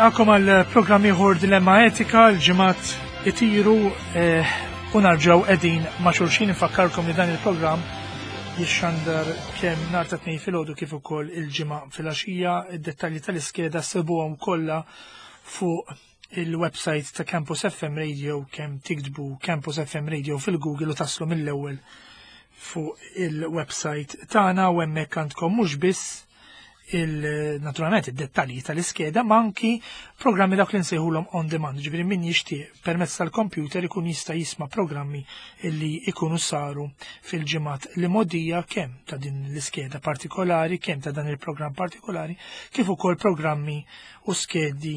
Nilqakom għal programm ieħor Dilemma Etika l-ġimgħat itiru u narġgħu qegħdin ma' xulxin infakkarkom li dan il-programm jixxandar kemm nhar ta' tnejn filgħodu kif ukoll il-ġimgħa filgħaxija. Id-dettalji tal-iskeda ssibuhom kollha fuq il-website ta' Campus FM Radio kemm tiktbu Campus FM Radio fil-Google u taslu mill-ewwel fuq il-website tagħna u hemmhekk għandkom mhux biss naturalment id-dettalji tal-iskeda ma anki programmi dak li nsejħulhom on demand, ġifieri min jixtieq permezz tal-kompjuter ikun jista' jisma' programmi illi ikunu saru fil-ġimgħat li modija kemm ta' din l-iskeda partikolari, kemm ta' dan il-programm partikolari, kif ukoll programmi u skedi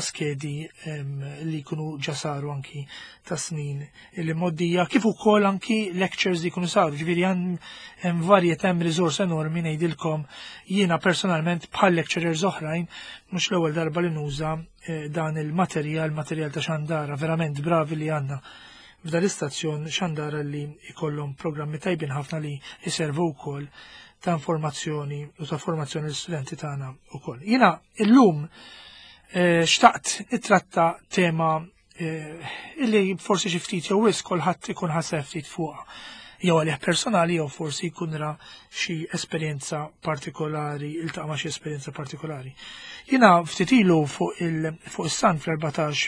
li jkunu ġa saru anki ta' snin li modija, kif ukoll anki lectures li jkunu saru, ġifieri hemm varjetà hemm riżors enormi ngħidilkom jiena personalment bħal lecturers oħrajn mhux l-ewwel darba li nuża dan il-materjal ta' Xandara, verament bravi li għandna f'dan l-istazzjon Xandara li jkollhom programmi tajbin ħafna li jservu wkoll ta' informazzjoni u ta' formazzjoni l-studenti tagħna wkoll. Jiena illum xtaqt nittratta tema illi forsi xi ftit jew wisq kulħadd ikun ħaseb ftit fuqha. Jew għalih personali jew forsi jkun ra xi esperjenza partikolari, iltaqa' ma' xi esperjenza partikolari. Jiena ftit ilu fuq is-san fl-14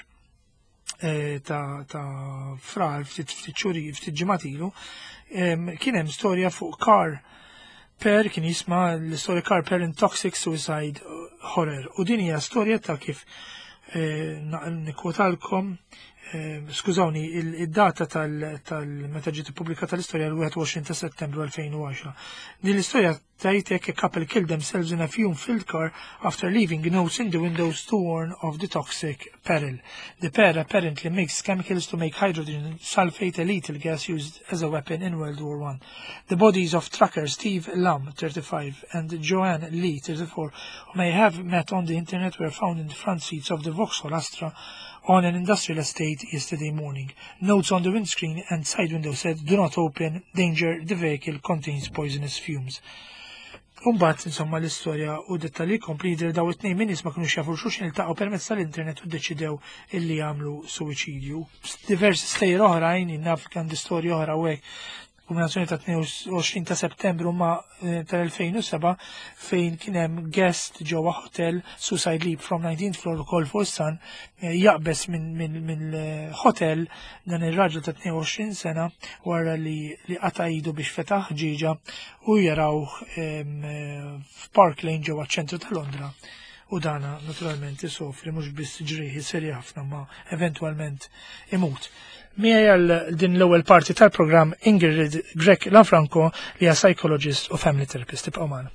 ta' frar, ftit ġimgħat ilu, kien hemm storja fuq Carl Per, kien jisma' l-istorja Carl Per in Toxic Suicide Horror. U din hija storja ta' kif nikkwotalkom skużawni, id-data tal-meta ġiet ippubblikata l-istorja l-21 ta' Settembru 2010. Din l-istorja tgħid hekk a couple killed themselves in a fume-filled car after leaving notes in the windows to warn of the toxic peril. The pair apparently mixed chemicals to make hydrogen sulfate, a lethal gas used as a weapon in World War I. The bodies of trucker Steve Lam, 35, and Joanne Lee, 34, who may have met on the internet, were found in the front seats of the Vauxhall Astra on an industrial estate yesterday morning. Notes on the windscreen and side window said, "Do not open, danger, the vehicle contains poisonous fumes." Umbat, insomma, l-istorja u dettalji kompli jidher daw it-tnejn min ma kienu jafu xulxin iltaqgħu permezz tal-internet u ddeċidew illi jagħmlu suwiċidju. Diversi stejjer oħrajn, naf kan storja oħra u hekk kombinazzjoni ta' 22 ta' Settembru ma' tal-2007 fejn kien hemm guest ġewwa hotel Suicide Leap from 19th floor ukoll fuq is-san jaqbes mill-hotel dan ir-raġel ta' 22 sena wara li qata' idu biex fetaħ ġiġa u jaraw f'Park Lane ġewwa ċ-ċentru ta' Londra. U dana naturalment isofri mhux biss ġrieħi serji ħafna ma eventwalment imut. Miegħi għal din l-ewwel parti tal-programm Ingrid Grek Lanfranco li hija psychologist u family therapist. Tibqgħu magħna.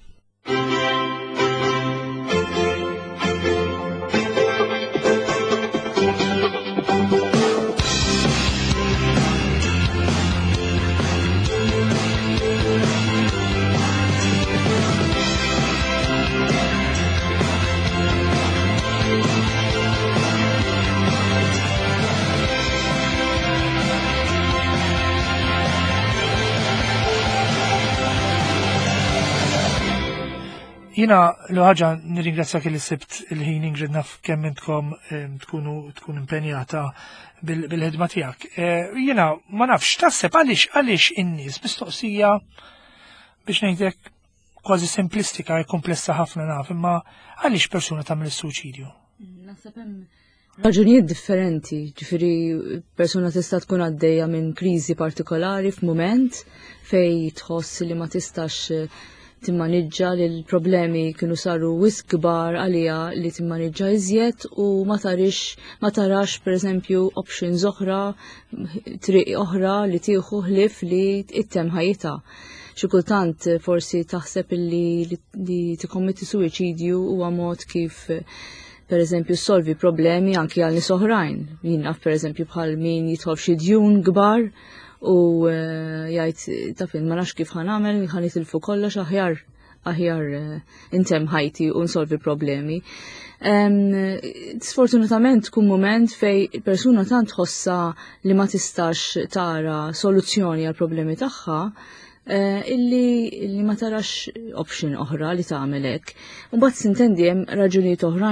Jina l-ħagġa nirringrazzjak li sibt il-ħin Ingrid naf kemm intkom tkun impenjata bil-ħidma tiegħek. Jina ma nafx taħseb għaliex in-nies mistoqsija biex ngħidlek kważi simplistika e komplessa ħafna naf, imma għaliex persuna tagħmel is-suċidju? Naħseb hemm raġunijiet differenti, ġifieri persuna tista' tkun għaddejja minn kriżi partikolari f'mument fejn tħoss li ma tistax timmaneġġa li l-problemi kienu saru wisq kbar għalija li timmaneġġa iżjed u ma tarax pereżempju options oħra, triq oħra li tieħu ħlief li ittem ħajjitha. Xi kultant forsi taħseb li tikkommetti suwiċidju huwa mod kif pereżempju solvi problemi anke għal nies oħrajn. Jien naf pereżempju bħal min jidħol f'xi djun kbar u jgħid ta' fin ma nafx kif ħanamel, ħanitilfu kollox aħjar intemm ħajti u nsolvi problemi. Sfortunatament tkun moment fej persuna tant tħossa li ma tistax tara soluzzjoni għal problemi tagħha illi ma tarax option oħra li tagħmel hekk. U mbagħad sintendi hemm raġunijiet oħrajn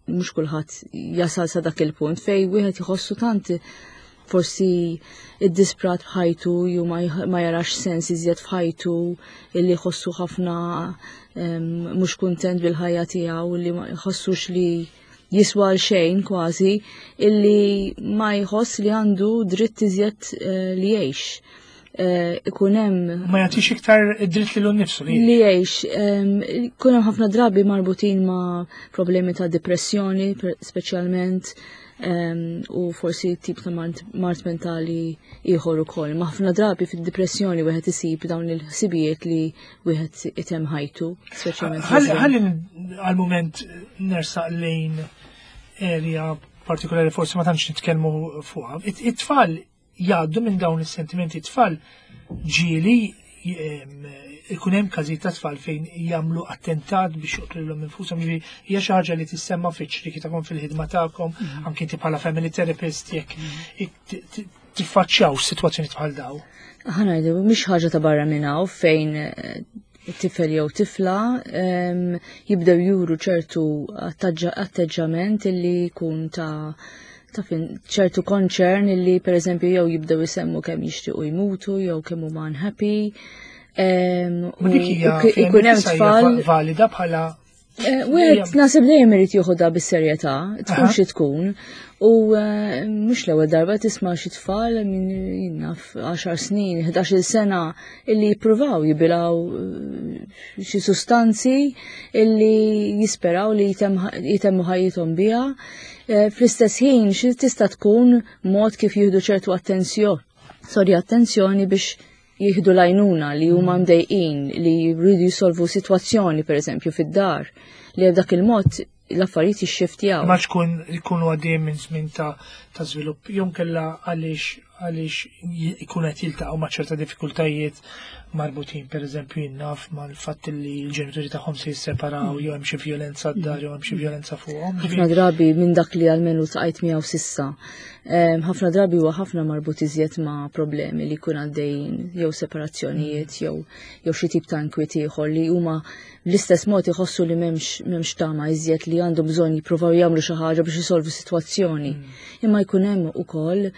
mhux kulħadd jasal sa dak il-punt fej wieħed iħossu tant forsi id-disprat bħajtu jew ma jarax sens iżjed f'ħajtu illi jħossu ħafna mhux kuntent bil-ħajja tiegħu li ma jħossux li jiswa l-xejn kważi illi ma jħoss li għandu dritt iżjed li jgħix. Ikun hemm ma jagħtix iktar id-dritt lilu nnifsu li jgħix. Ikun hemm ħafna drabi marbutin ma' problemi ta' depressjoni speċjalment u forsi tip ta' mart mentali ieħor ukoll. Ma' ħafna drabi fid-depressjoni wieħed isib dawn il-ħsibijiet li wieħed item ħajtu, speċjalment. Ħalli għal-mument nersaq lejn area partikolari forsi ma tantx nitkellmu fuqha. It-tfal jgħaddu minn dawn is-sentimenti, it-tfal ġieli ikun hemm każijiet ta' tfal fejn jagħmlu attentat biex joqtulhom infushom, ġifieri hija xi ħaġa li tissemma fiċ-ċriki tagħkom fil-ħidma tagħkom, anke inti bħala family therapist jekk tiffaċċjaw sitwazzjoni bħal daw. Ħanajdu mhix ħaġa ta' barra minn hawn fejn tifel jew tifla jibdew juru ċertu atteġġament illi jkun ta' ċertu konċern illi pereżempju jew jibdew isemmu kemm jixtiequ jmutu jew kemm huma unhappy. Ikun hemm tfal valida bħala wieħed naħseb dejjem irid jieħodha bis-serjetà, tkun xi tkun, u mhux l-ewwel darba tisma' xi tfal minn naf 10 snin, 11-il sena illi jippruvaw jibilgħu xi sustanzi illi jisperaw li jitemmu ħajjithom biha. Fl-istess ħin xi tista' tkun mod kif jieħdu ċertu attenzjoni biex jieħdu lajnuna li huma mdejqin li jridu jisolvu sitwazzjoni pereżempju fid-dar li b'dak il-mod l-affarijiet jixxiftjaw. Ma tkun ikunu għaddejjem minn żmien ta' żvilupp jew kellha għaliex ikun qed jiltaqgħu ma' ċerta diffikultajiet marbutin pereżempju jinnaf mal-fatt li l-ġenituri tagħhom se jisseparaw jew hemm xi vjolenza d-dar jew hemm xi vjolenza fuqhom. Ħafna drabi minn dak li għalmenu tqajt miegħu sissa. Ħafna drabi huwa ħafna marbut iżjed ma' problemi li jkun għaddejjin jew separazzjonijiet jew xi tip ta' inkwiet ieħor li huma l-istess mod iħossu li m'hemmx tama iżjed li għandhom bżonn jippruvaw jagħmlu xi ħaġa biex isolvu sitwazzjoni. Imma jkun hemm ukoll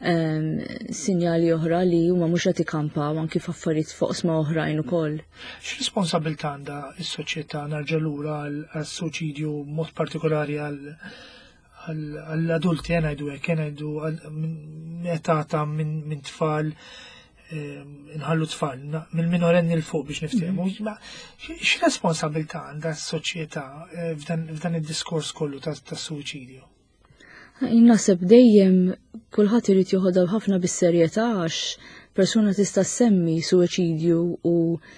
sinjali oħra li huma mhux qed ikampaw anke f'affarijiet foqsma oħrajn ukoll. X'responsabilità għandha s-soċjetà narġa' lura għas-suċidju mod partikolari għall-adulti ngħidu hekk ngħidu età ta' minn tfal nħallu tfal mill-minorenni l-fuq biex niftehmu. X'responsabilità għandha s-soċjetà f'dan id-diskors kollu tas-suċidju? Naħseb dejjem kulħadd irid joħodha ħafna bis-serjetà għax persuna tista' semmi suwiċidju u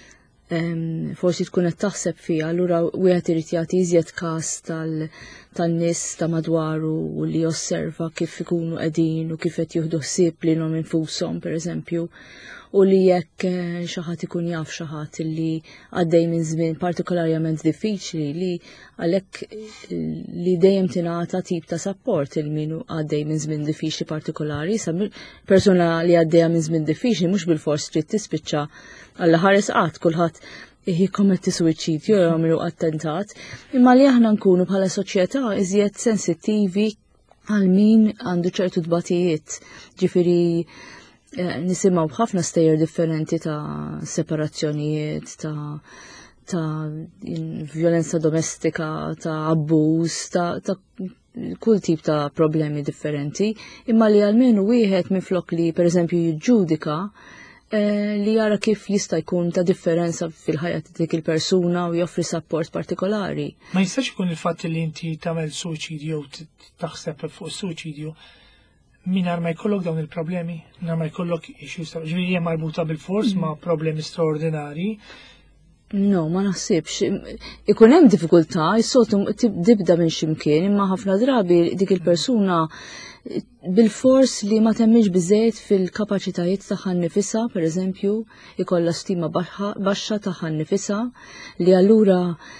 forsi tkun qed taħseb fiha, allura wieħed irid jagħti iżjed każ tan-nies ta' madwaru u li josserva kif ikunu qegħdin u kif qed jieħdu ħsieb lilhom infushom pereżempju, u li jekk xi ħadd ikun jaf xi ħadd li għaddej minn żmien partikolarjament diffiċli li għalhekk li dejjem tingħata tip ta' support il min għaddej minn żmien diffiċli partikolari, sa persuna li għaddejja minn żmien diffiċli mhux bil-fors trid tispiċċa Alla ħares qatt kulħadd jikkommetti suwiċidju jew jagħmlu attentat, imma li aħna nkunu bħala soċjetà iżjed sensittivi għal min għandu ċertu dbatijiet. Ġifieri nisimgħu b'ħafna stejjer differenti ta' separazzjonijiet, ta' violenza domestika, ta' abbuż, ta' kull tip ta' problemi differenti, imma li għalmenu wieħed minflok li pereżempju jiġġudika li jara kif jista' jkun ta' differenza fil-ħajja ta' dik il-persuna u joffri support partikolari. Ma jistax ikun il-fatt li inti tagħmel suċidju u taħseb fuq suċidju mingħajr ma jkollok dawn il-problemi, mingħajr ma jkollok ġifieri hija marbuta bil-fors ma' problemi straordinarji. No, ma naħsibx. Ikun hemm diffikultà, is-soltu tibda minn x'imkien, imma ħafna drabi dik il-persuna bil-fors li ma temmix biżejjed fil-kapaċitajiet tagħha nnifisha, pereżempju, ikollha stima baxxa tagħha nnifisha li allura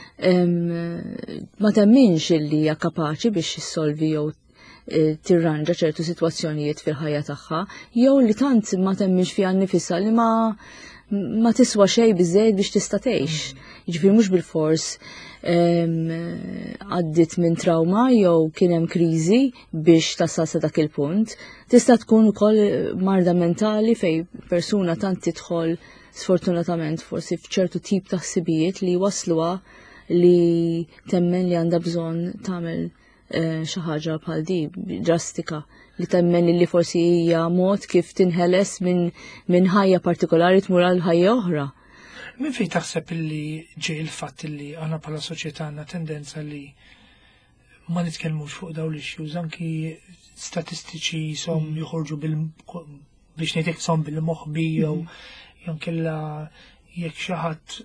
ma temminx li hija kapaċi biex issolvi jew tirranġa ċertu sitwazzjonijiet fil-ħajja tagħha, jew li tant ma temminx fiha nnifisha li ma ma tiswa xejn biżejjed biex tista' tgħix. Jiġifieri mhux bil-fors għaddit minn trauma jew kien hemm kriżi biex tasal sa dak il-punt. Tista' tkun ukoll marda mentali fej persuna tant tidħol sfortunatament forsi f'ċertu tip ta' ħsibijiet li wasluha li temmen li għandha bżonn tagħmel xi ħaġa bħal di drastika li temmen li forsi hija mod kif tinħeles minn ħajja partikolari tmur għal ħajja oħra. Min fejn taħseb illi ġej il-fatt illi aħna bħala soċjetà għandna tendenza li ma nitkellmux fuq dawn l-issues anki statistiċi som joħorġu biex ngħidlek som bil-moħħbi jew kella jekk xi ħadd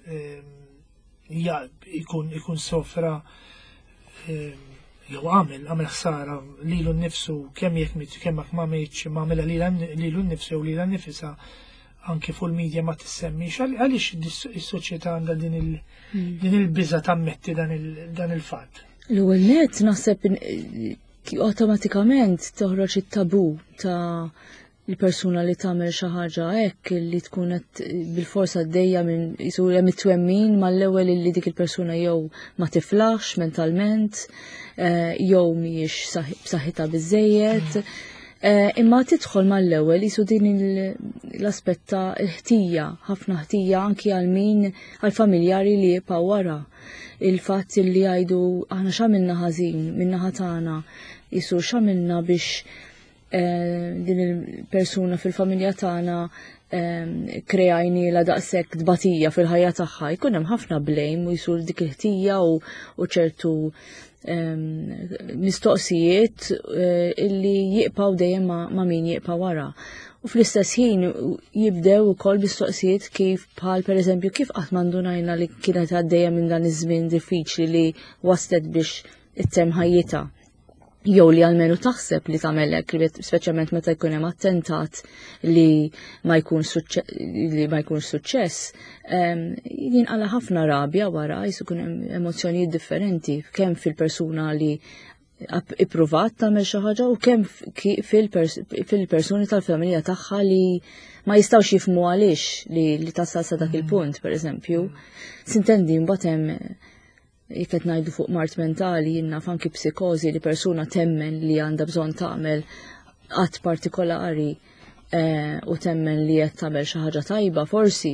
ikun sofra jew għamel ħsara lilu nnifsu kemm jekk ma għamilha lilu nnifsu jew lilha nnifisha anke fuq il-medja ma tissemmix għaliex is-soċjetà għandha din il-biża tammetti dan il-fatt. L-ewwel nett naħseb awtomatikament toħroġ it-tabu ta' il-persuna li tagħmel xi ħaġa hekk li tkun qed bil-forsa għaddejja minn jisu hemm it-twemmin mal-ewwel li dik il-persuna jew ma tiflax mentalment jew mhijiex b'saħħitha biżejjed. Imma tidħol mal-ewwel jisu din l-aspett ta' ħtija, ħafna ħtija anki għal min għall-familjari li jibqa' wara. Il-fatt li jgħidu aħna x'għamilna ħażin min-naħa tagħna jisu x'għamilna biex din il-persuna fil-familja tagħna krejajni la daqshekk dbatija fil-ħajja tagħha. Jkun hemm ħafna blame u jsur dik il-ħtija u ċertu mistoqsijiet illi jiqpaw dejjem ma' min jiqpa wara. U fl-istess ħin jibdew ukoll mistoqsijiet kif bħal pereżempju kif qatt m'għandunajna li kienet għaddejja minn dan iż-żmien diffiċli li waslet biex ittemm ħajjitha. Jew li għalmenu taħseb li tagħmel hekk, speċjalment meta jkun hemm attentat li ma jkunx suċċess, jinqala ħafna rabja wara jkun hemm emozzjonijiet differenti kemm fil-persuna li ippruvat tagħmel xi ħaġa u kemm fil-persuni tal-familja tagħha li ma jistgħux jifhmu għaliex li tasal sa dak il-punt, pereżempju. Sintendi mbagħad hemm jekk qed ngħidu fuq mart mentali jinnaf anki psikożi li persuna temmen li għandha bżonn tagħmel qatt partikolari u temmen li qed tagħmel xi ħaġa tajba forsi.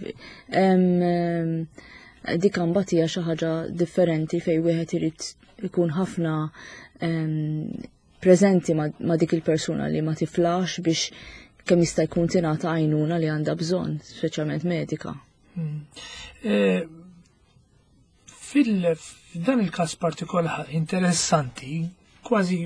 Dik mbagħad hija xi ħaġa differenti fejn wieħed irid ikun ħafna preżenti ma' dik il-persuna li ma tiflax biex kemm jista' jkun tingħata għajnuna li għandha bżonn, speċjalment medika. F'dan il-każ partikolari interessanti, kważi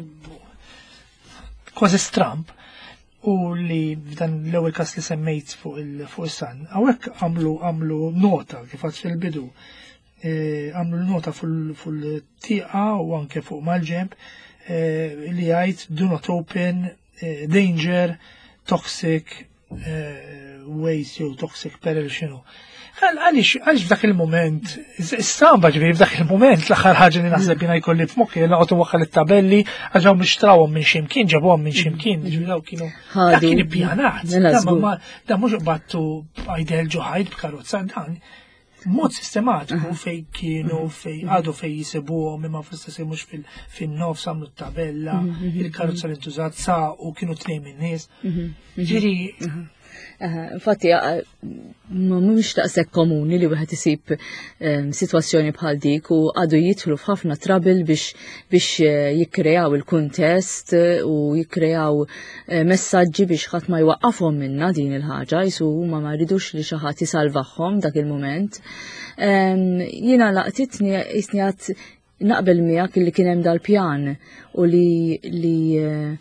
stramp, u li f'dan l-ewwel każ li semmejt fuq is-san, hawnhekk għamlu nota kif għad fil-bidu, għamlu nota fuq il-tieqa u anke fuq mal-ġemp li jgħid do not open danger, toxic waste jew toxic peril xinu. Għalix f'dak il-moment, s-samba ġviri f'dak il-moment, l-axar ħagġa li naħseb jina jkolli f'mokki, laqotu waħħal il-tabelli, għaġaw mixtrawom minn ximkien, ġabuħom minn ximkien, ġviraw kienu, kien ippjanat, da mux battu għajdel ġuħajt b'karozza, dan, mod sistematiku fej kienu, fej għadu fej jisibuħom, imma fl-istess mux fil-nofs għamlu t-tabella, il-karozza l-intużat sa' u kienu t-nej minn nis, ġiri, Infatti, mhux taqsek komuni li wieħed isib sitwazzjoni bħal dik u għadu jidħlu f'ħafna trabil biex jikkreaw il-kuntest u jikkreaw messaġġi biex ħadd ma jwaqqafhom minna din il-ħaġa, jisu huma ma jridux li xi ħadd jisalvahom dak il-mument. Jiena laqtitni jisni għad naqbel miegħek li kien hemm dal-pjan u li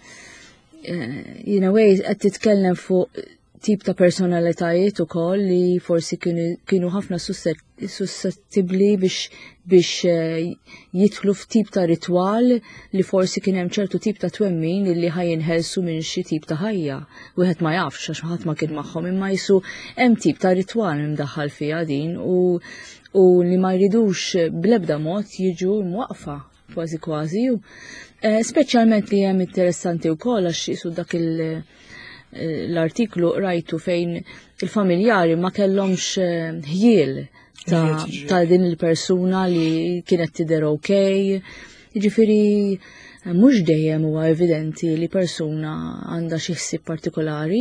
jiena wej qed titkellem fuq tip ta' personalitajiet ukoll li forsi kienu ħafna sussettibbli biex jidħlu f'tip ta' ritwal li forsi kien hemm ċertu tip ta' twemmin li ħajinħelsu minn xi tip ta' ħajja. Wieħed ma jafx għax ħadd ma kien magħhom imma jisu hemm tip ta' ritwal imdaħħal fiha din u li ma jridux bl-ebda mod jiġu mwaqfa kważi. Speċjalment li hemm interessanti wkoll għax jisu dak l-artiklu rajtu fejn il-familjari ma kellhomx ħjiel ta' din il-persuna li kienet tidher okej. Jiġifieri mhux dejjem huwa evidenti li persuna għandha xi ħsieb partikolari.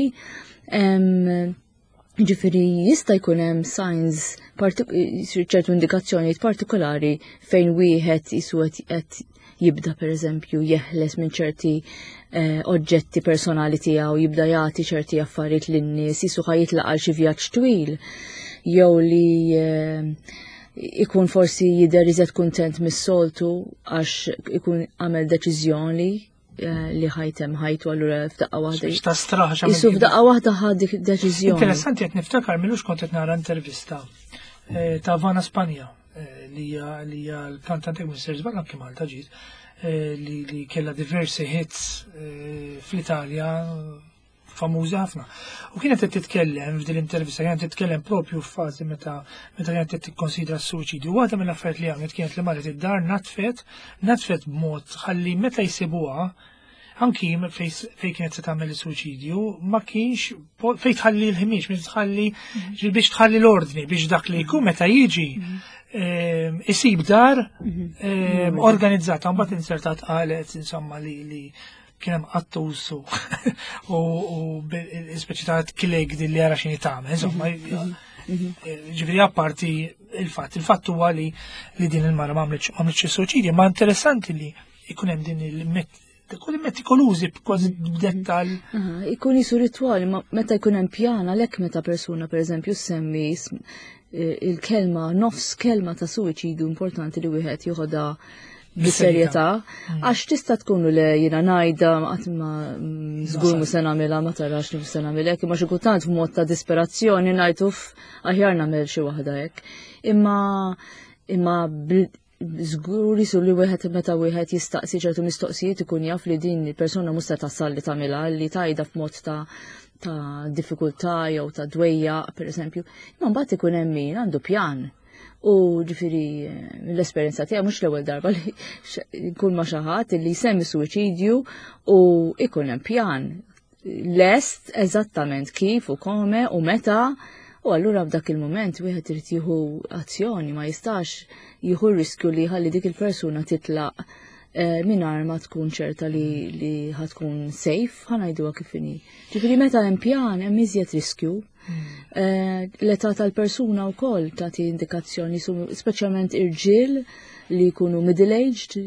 Jiġifieri jista' jkun hemm signs ċertu indikazzjonijiet partikolari fejn wieħed isu qed jibda pereżempju jeħles minn ċerti oġġetti personali tiegħu, jibda jagħti ċerti affarijiet lin-nies, isu ħajitlaq għal xi vjaġġ twil, jew li ikun forsi jidher iżgħet kuntent mis-soltu għax ikun għamel deċiżjoni li ħajtem ħajtu allura f'daqqa waħda. Isu f'daqqa waħda ħad dik deċiżjoni. Interessanti qed niftakar milux kont qed nara intervista ta' Vana Spanja li hija l-kantanti Mr. Zballa kien Malta ġiet li kellha diversi hits fl-Italja famużi ħafna. U kienet qed titkellem f'din l-intervista, kienet titkellem propju f'fażi meta kienet qed tikkonsidra s-suċidju. Waħda mill-affarijiet li għamlet kienet li marret id-dar natfet b'mod ħalli meta jsibuha anki fejn kienet se tagħmel is-suċidju ma kienx fejn tħalli l-ħimiex biex tħalli l-ordni biex dak li jkun meta jiġi isib dar organizzata mbagħad insertat qalet insomma li kien hemm qattus u speċi ta' kileg li jara x'inhi tagħmel, insomma ġifieri apparti il-fatt huwa li din il-mara m'għamlitx is-suċidju, ma interessanti li jkun hemm din il-metikolużi kważi b'dettall. Ikun jisu ritwali, ma meta jkun hemm pjan għalhekk meta persuna pereżempju semmi il-kelma nofs kelma ta' suċidju importanti li wieħed joħodha bis-serjetà għax tista' tkun le jiena ngħidha qatt ma żgur mhux se nagħmilha ma tarax li se nagħmel hekk, imma xi kultant f'mod ta' disperazzjoni ngħid aħjar nagħmel xi waħda hekk. Imma żgur isu li wieħed meta wieħed jistaqsi ċertu mistoqsijiet ikun jaf li din il-persuna mhux se tassal li tagħmilha li tgħidha f'mod ta' diffikultà jew ta' dwejjaq pereżempju. Imma mbagħad ikun hemm min għandu pjan. U ġifiri l-esperienza tiegħu mhux l-ewwel darba li jkun ma' xi ħadd li jsemmi suwiċidju u ikun hemm pjan lest eżattament kif u kome u meta u allura f'dak il-mument wieħed irid jieħu azzjoni ma jistax jieħu riskju li ħalli dik il-persuna titlaq mingħajr ma tkun ċerta li ħatkun safe ħanajduha kif inhi. Ġifieri meta hemm pjan hemm iżjed riskju. L-età tal-persuna wkoll tagħti indikazzjoni, speċjalment irġiel li jkunu middle-aged,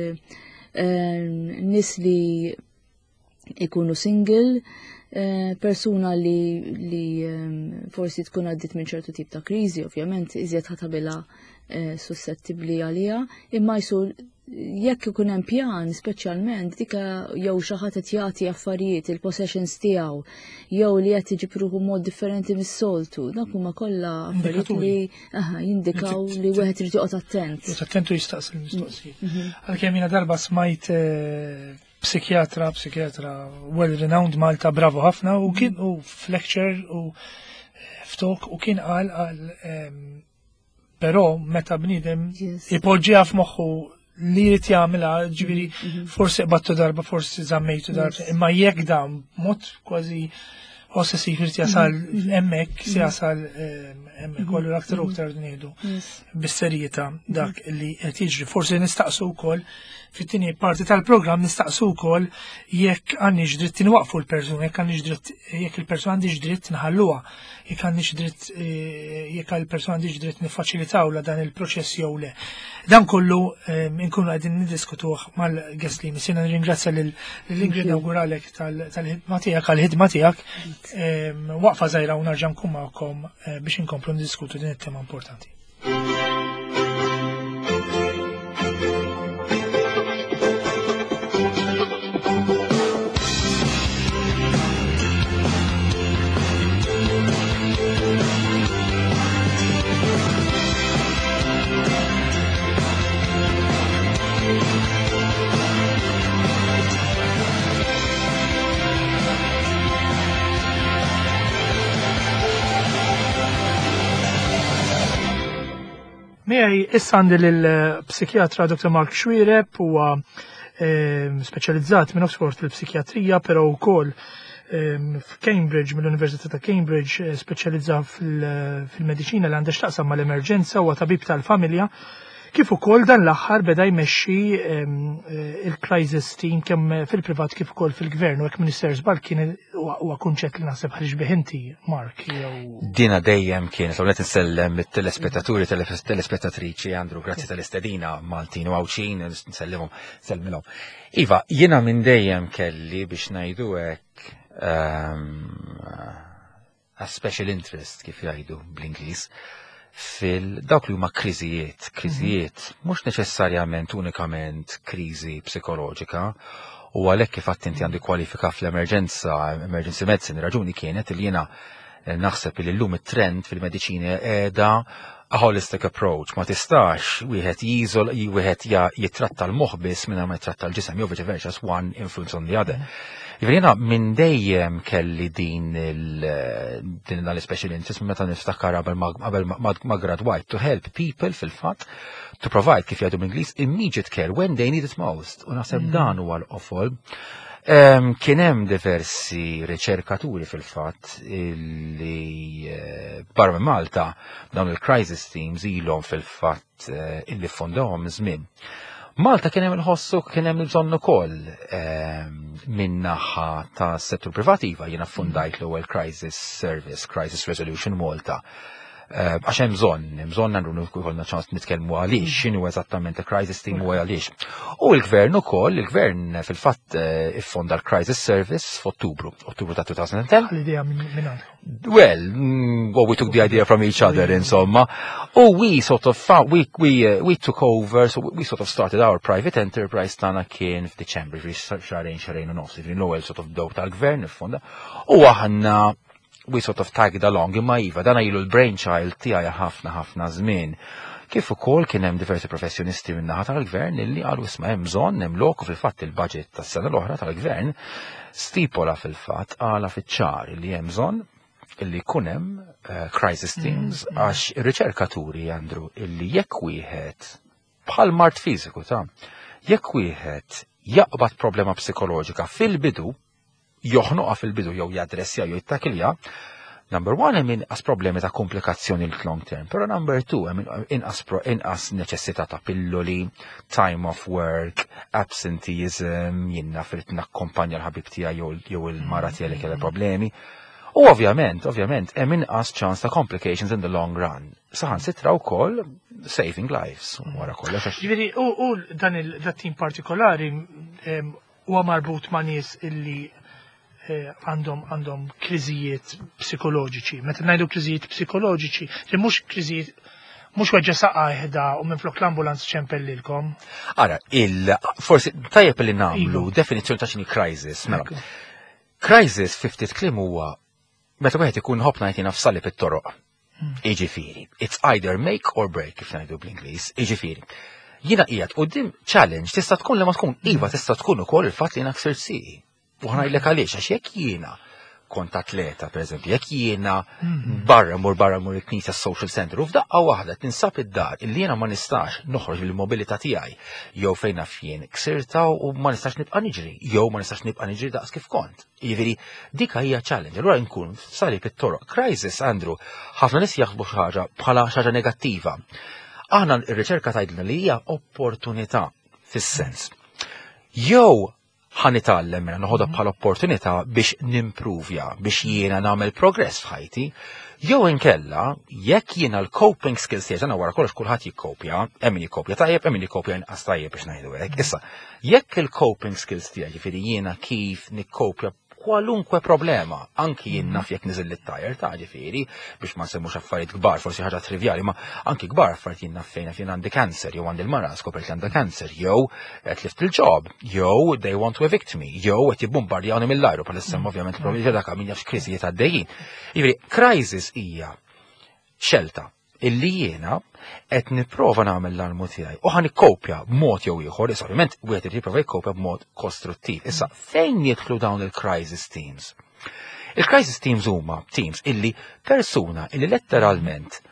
nies li jkunu single, persuna li forsi tkun għaddit minn ċertu tip ta' kriżi, ovvjament iżjed ħatabilha sussettibbli għaliha, imma jsu jekk ikun hemm pjan speċjalment dika jew xi ħadd qed jagħti affarijiet il-possessions tiegħu jew li qed iġib ruħu mod differenti mis-soltu, dak huma kollha affarijiet li jindikaw li wieħed irid joqgħod attent. Attentu jistaqsi l-mistoqsijiet. Għalkemm jiena darba smajt psikjatra well renowned Malta bravo ħafna u kien f'lecture u f'talk u kien qal però meta bniedem ipoġġiha f'moħħu li jrid jagħmilha ġifieri forsi qbadtu darba, forsi żammejtu darba, imma jekk dan mod kważi ossessiv irid jasal hemmhekk se jasal hemmhekk u allura aktar u aktar ngħidu bis-serjetà dak li qed jiġri. Forsi nistaqsu wkoll fit-tieni parti tal-programm nistaqsu wkoll jekk għandniex dritt inwaqfu l-persuna, jekk il-persuna għandix dritt nħalluha, jekk għandix dritt jekk il-persuna għandix dritt niffaċilitawla dan il-proċess jew le. Dan kollu nkunu qegħdin niddiskutuh mal-guest li misina nirringrazzja lill-Ingrid nawguralek tal-ħidma tiegħek għall-ħidma tiegħek waqfa żgħira u narġa' nkun magħkom biex inkomplu ndiskutu din it-tema importanti. Miegħi issa għandi lill-psikjatra Dr. Mark Xwireb huwa speċjalizzat minn Oxford fil-psikjatrija, però wkoll f'Cambridge, mill-Università ta' Cambridge, speċjalizza fil-mediċina li għandha x'taqsam mal-emerġenza u tabib tal-familja. Kif ukoll dan l-aħħar beda jmexxi il-crisis team kemm fil-privat kif ukoll fil-gvern u hekk Minister żball kien huwa kunċett li naħseb ħarġ bih inti, Mark. Dina dejjem kienet u qed insellem it-telespettaturi telespettatriċi Andrew grazzi tal-istedina Maltin u Għawxin nsellimhom. Iva, jiena minn dejjem kelli biex ngħidu hekk a special interest kif jgħidu bl-Ingliż. Dawk li huma kriżijiet, mhux neċessarjament unikament kriżi psikoloġika, u għalhekk kif qatt inti għandi kwalifika fl-emerġenza, emergency medicine, raġuni kienet li jiena naħseb li llum it-trend fil-mediċina qiegħda a holistic approach, ma tistax wieħed jitratta l-moħħ biss minn ma jitratta l-ġisem, jew viċi versa, one influence on the other. Jiena minn dejjem kelli din l-special interest meta niftakar qabel ma gradwajt to help people fil-fatt to provide kif jgħidu bl-Ingliż immediate care when they need it most. U naħseb dan huwa l-qofol. Kien hemm diversi riċerkaturi fil-fatt li barra Malta dawn il-crisis teams ilhom fil-fatt illi ffondawhom żmien. Malta kien hemm il-ħossu kien hemm il-bżonn ukoll min-naħa ta' settur privativa jiena ffundajt l-ewwel crisis service, crisis resolution Malta. Għax hemm bżonn nagħmlu jkollna ċans nitkellmu għaliex x'inhu eżattament il-crisis team u għaliex. U l-gvern ukoll, il-gvern fil-fatt iffonda l-crisis service f'Ottubru ta' 2010. L-idea minn Well, we took the idea from each other, insomma. We sort of found, we took over, so we sort of started our private enterprise tana kien f'Diċembru, xarejn u nofs, l-ewwel sort of bdew tal-gvern iffonda. U aħna we sort of tagged along imma iva, dan ilu l-brainchild tiegħi ħafna żmien. Kif ukoll kien hemm diversi professjonisti min-naħa tal-gvern illi qalu isma' hemm bżonn hemm loku fil-fatt il-budget tas-sena l-oħra tal-gvern stipola fil-fatt għala fiċ-ċar li hemm bżonn illi jkun hemm crisis teams għax ir-riċerkaturi Andrew illi jekk wieħed bħal mart fiżiku jekk wieħed jaqbad problema psikoloġika fil-bidu joħnoqa fil-bidu jew jadressja jew jittakilja, number one hemm inqas problemi ta' komplikazzjoni long term, però number two hemm inqas neċessità ta' pilloli, time off work, absenteeism, jiena frid nakkompanja l-ħabib tiegħi jew il-mara tiegħi li kellha problemi. U ovvjament, hemm inqas ċans ta' complications in the long run. Saħansitra wkoll saving lives wara kollox. Ġifieri u dan il-tim partikolari huwa marbut ma' nies illi għandhom kriżijiet psikoloġiċi. Meta ngħidu kriżijiet psikoloġiċi, mhux kriżijiet mhux weġġa saqqa ħda u minflok l-ambulanz ċempellilkom. Ara, forsi tajjeb li nagħmlu definizzjoni ta' x'inhi crisis. Mela. Crisis fi ftit kliem huwa meta wieħed ikun ħobb ngħid f'sali fit-toroq. Jiġifieri, it's either make or break kif ngħidu bl-Ingliż. Jiġifieri. Jiena qiegħed quddiem challenge tista' tkun li ma tkun iva tista' tkun ukoll il-fatt li jiena ksirt sieqi. U ħanajlek għaliex, għax jekk jiena kont atleta, pereżempju, jekk jiena barra mur il-Knisja Social Center u f'daqqa waħda tinsab id-dar illi jiena ma nistax noħroġ bil-mobilità tiegħi jew fejn naf jien ksirta u ma nistax nibqa' niġri, jew ma nistax nibqa' niġri daqs kif kont. Jiġifieri dik hija challenge. Allura nkun sali fit-toroq. Crisis, Andrew, ħafna nies jaħsbu xi ħaġa bħala xi ħaġa negattiva. Aħna r-riċerka tgħidilna li hija opportunità fis-sens. Jew ħanitgħallem mela noħodha bħala opportunità biex nimprovja, biex jiena nagħmel progress f'ħajti, jew inkella jekk jiena l-coping skills tiegħi wara kollox kulħadd jikkopja, hemm min jikkopja tajjeb, hemm min jikkopja inqas tajjeb biex ngħidu hekk. Issa, jekk il-coping skills tiegħi jiġifieri jiena kif nikkopja kwalunkwe problema, anki jien naf jekk niżil it-tajr ta' ġifieri biex ma nsemmux affarijiet kbar, forsi ħaġa trivjali, ma anki kbar affarijiet jien naf fejn għandi kanser, jew għandi l-mara skopert li għandha kanser, jew qed lift il-ġob, jew they want to evict me, jew qed jibbombardjawni mill-ajru bħalissa ovvjament probabli dak min jafx kriżijiet għaddejjin. Jiġifieri crisis hija xelta illi jiena qed nipprova nagħmel l-almu tiegħi u ħan ikkopja b'mod jew ieħor, issa ovvjament wieħed irid jipprova jkopja b'mod kostruttiv. Issa fejn jidħlu dawn il-crisis teams? Il-crisis teams huma teams illi persuna illi letteralment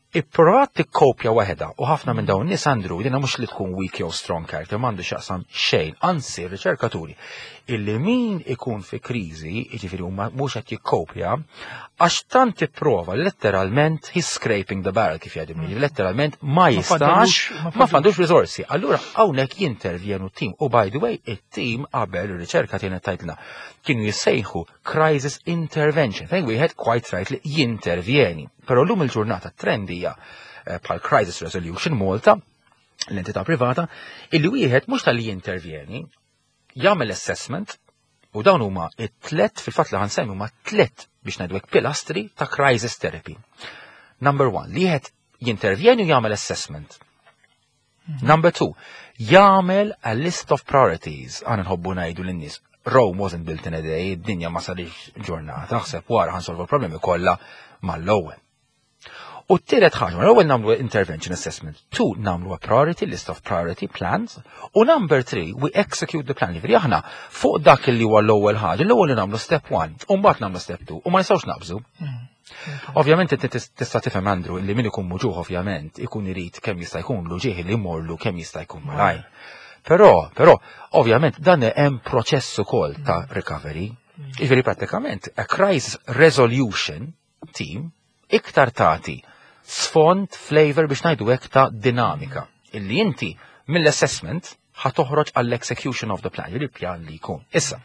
ipprovat tikkopja waħda u ħafna minn dawn nies Andrew dina mhux li tkun weak jew strong character m'għandu x'jaqsam xejn, anzi riċerkaturi illi min ikun fi kriżi, jiġifieri huma mhux qed jikkopja għax tant tipprova letteralment he's scraping the barrel kif jgħidu letteralment ma jistax ma fandux riżorsi. Allura hawnhekk jintervjenu t-tim u by the way it-tim qabel ir-riċerka kienet tgħidilna kienu jissejħu crisis intervention fejn wieħed quite right li jintervjeni. Però llum il-ġurnata trend hija bħal crisis resolution Malta, l-entità privata, illi wieħed mhux tal-li jintervjeni, jagħmel assessment u dawn huma t-tlet fil-fatt li ħansemmi huma tlet biex ngħidwek pilastri ta' crisis therapy. Number 1, li wieħed jintervjeni u jagħmel assessment. Number 2, jagħmel a list of priorities. Għana nħobbu ngħidu lin-nies Rome wasn't built in a day, id-dinja ma sarix ġurnata, naħseb wara ħansolvu l-problemi kollha mal-ewwel. U t-tielet ħaġa, l-ewwel nagħmlu intervention assessment, 2 nagħmlu a priority list of priority plans, u number 3 we execute the plan. Ġifieri aħna fuq dak li huwa l-ewwel ħaġa, l-ewwel li nagħmlu step 1, u mbagħad nagħmlu step 2, u ma nistgħux naqbżu. Ovvjament inti tista' tifhem Andrew li min ikun muġuħ ovvjament ikun irid kemm jista' jkun ġieħi li jmorlu kemm jista' jkun malaj. Però, ovvjament, dan hemm proċess ukoll ta' recovery. Ġifieri prattikament, a crisis resolution team iktar tagħti sfond flavor biex ngħidu hekk ta' dinamika. Illi inti mill-assessment ħatoħroġ għall-execution of the plan, il-pjan li jkun. Issa,